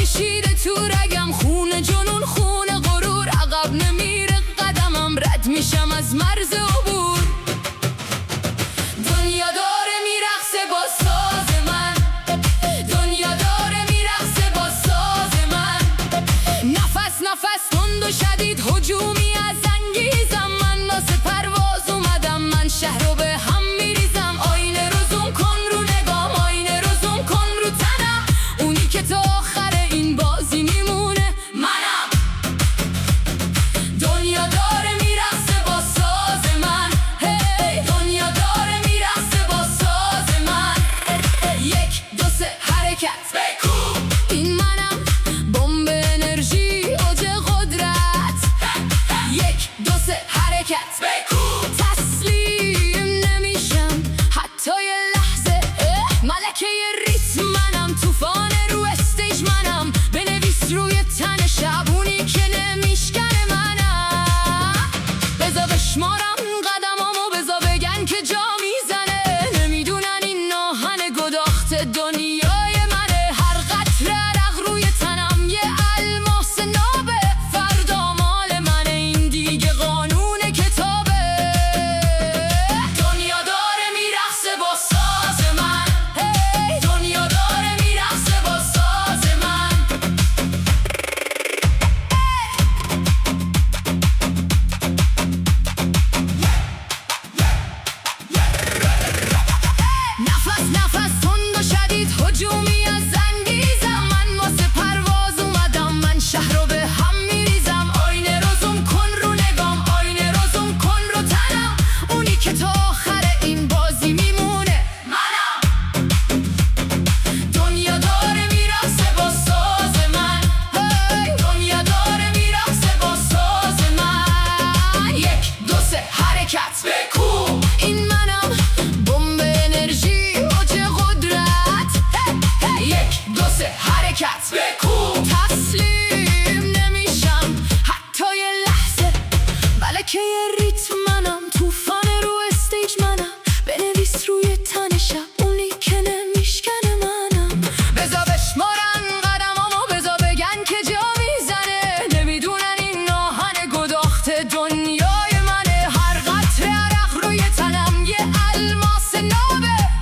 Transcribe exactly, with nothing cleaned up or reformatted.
کشیده تو رگم، خون جنون خون غرور، عقب نمیره قدمم، رد میشم از مرز عبور. دنیا داره میرقصه با ساز من، دنیا داره میرقصه با ساز من. نفس نفس تند و شدید هجومی از انگیزم، من واسه پرواز اومدم، من شهر رو به هم میریزم. آینه رو زوم کن رو نگام، آینه رو زوم کن رو تنم، اونی که تا آخر این بازی میمونه منم. دنیا داره میرقصه با ساز من، هی دنیا داره میرقصه با ساز من. یک دو سه حرکت بکو، این منم، بمب انرژی اوج قدرت. یک دو سه حرکت بکو، تسلیم نمیشم حتی یه لحظه. ملکه ریتم منم، طوفان رو استیج منم، بنویس روی تن شبونی که نمیشکنه منم. بزا بشمارم قدمامو، بزا بگن که جا میزنه، نمیدونن این ناهن گداخت دنیای منه. هر قطره عرق روی تنم یه الماس نابه، فردا مال منه، این دیگه قانون کتابه. دنیا داره میرقصه با ساز من، هی دنیا داره میرقصه با ساز من. نفس نفس تند و شدید هجومی از انگیزم، من واسه پرواز اومدم، من شهر رو به هم میریزم. آینه رو زوم کن رو نگام، آینه رو زوم کن رو تنم، اونی که تا آخر این بازی میمونه منم. دنیا داره میرقصه با ساز من، هی دنیا داره میرقصه با ساز من. یک دو سه حرکت بکو، این منم، بمب انرژی اوج قدرت. هی یک دو سه حرکت بکو، تسلیم نمیشم حتی یه لحظه. ملکه ریتم منم، طوفان رو استیج منم، بنویس روی تن شب اونی که نمیشکنه منم. بزا بشمارن قدمامو، بزا بگن که جا میزنه، نمیدونن این ناهن گداخت دنیای منه. هر قطره عرق روی تنم یه الماس نابه،